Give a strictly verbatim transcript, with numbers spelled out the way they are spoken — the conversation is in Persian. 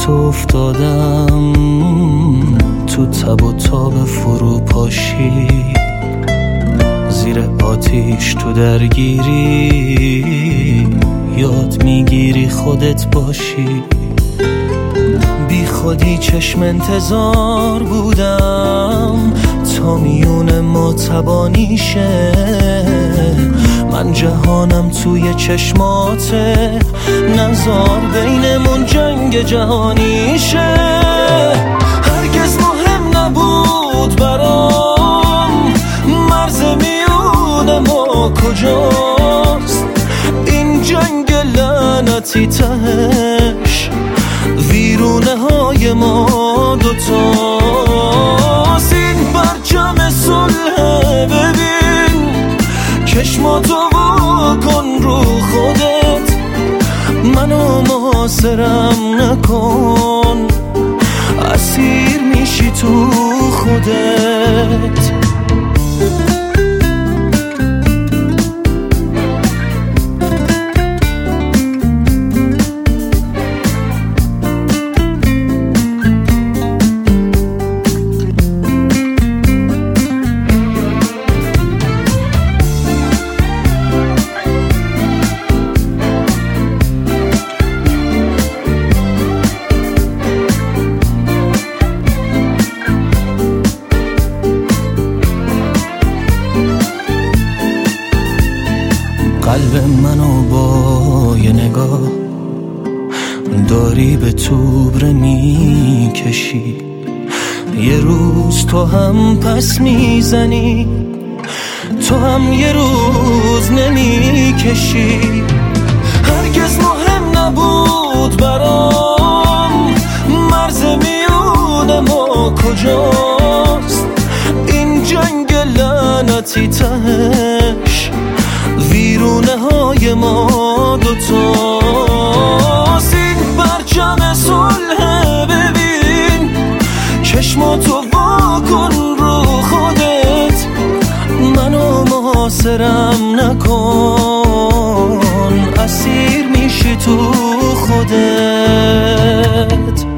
تو افتادم تو تب و تاب فروپاشی، زیر آتیش تو درگیری یاد میگیری خودت باشی. بی خودی چشم انتظار بودم تا میون ما تبانی شه، من جهانم توی چشماته، نزار بینمون جنگ جهانی شه. هرگز مهم نبود برام مرز میون ما کجاست، این جنگ لعنتی تهش ویرونه های ما دوتاست. این پرچم صلح ببین، چشماتو واکن رو خودت، منو محاصرم نکن، اسیر میشی تو خودت. قلب منو با یه نگاه داری به توبره میکشی، یه روز تو هم پس میزنی، تو هم یه روز نمیکشی. هرگز مهم نبود برام مرز میون ما کجاست، این جنگ لعنتی تهش ویرونه های ما دوتاست. این پرچم صلح ببین، چشماتو واکن رو خودت، منو محاصرم نکن، اسیر میشی تو خودت.